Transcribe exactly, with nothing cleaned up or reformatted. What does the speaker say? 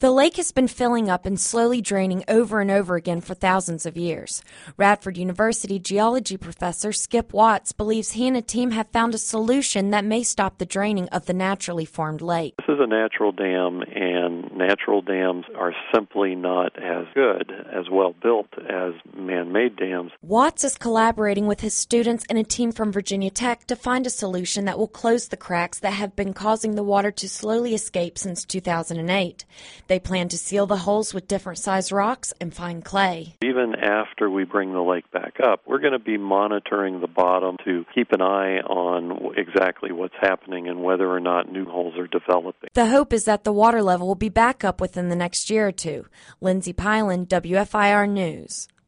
The lake has been filling up and slowly draining over and over again for thousands of years. Radford University geology professor Skip Watts believes he and a team have found a solution that may stop the draining of the naturally formed lake. This is a natural dam, and natural dams are simply not as good, as well built as man-made dams. Watts is collaborating with his students and a team from Virginia Tech to find a solution that will close the cracks that have been causing the water to slowly escape since two thousand eight. They plan to seal the holes with different size rocks and fine clay. Even after we bring the lake back up, we're going to be monitoring the bottom to keep an eye on exactly what's happening and whether or not new holes are developing. The hope is that the water level will be back up within the next year or two. Lindsay Pylan, W F I R News.